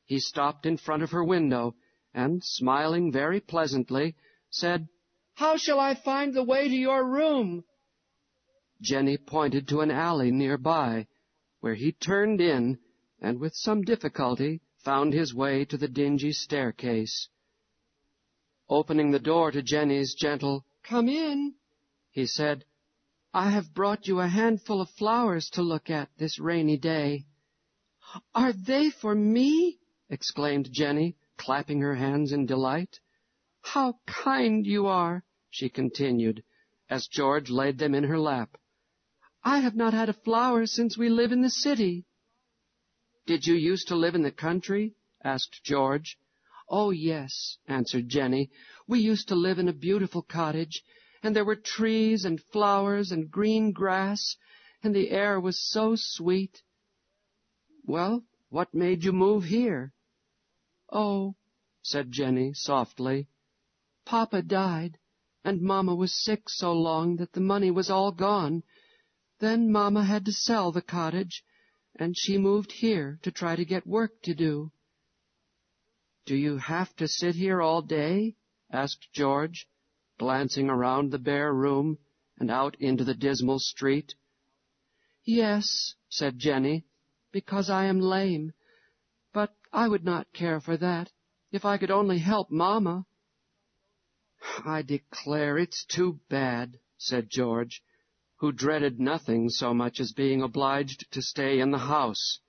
He stopped in front of her window, and, smiling very pleasantly, said, "How shall I find the way to your room?" Jenny pointed to an alley nearby, where he turned in, and with some difficulty found his way to the dingy staircase. Opening the door to Jenny's gentle, "Come in," he said, "I have brought you a handful of flowers to look at this rainy day." "Are they for me?" exclaimed Jenny, clapping her hands in delight. "How kind you are," she continued, as George laid them in her lap. "I have not had a flower since we live in the city." "Did you used to live in the country?" asked George. "Oh, yes," answered Jenny. "We used to live in a beautiful cottage, and there were trees and flowers and green grass, and the air was so sweet." "Well, what made you move here?" "Oh," said Jenny softly, "Papa died, and Mama was sick so long that the money was all gone. Then Mama had to sell the cottage, and she moved here to try to get work to do." "Do you have to sit here all day?" asked George, glancing around the bare room and out into the dismal street. "Yes," said Jenny, "because I am lame. But I would not care for that, if I could only help Mama." "I declare it's too bad," said George, who dreaded nothing so much as being obliged to stay in the house.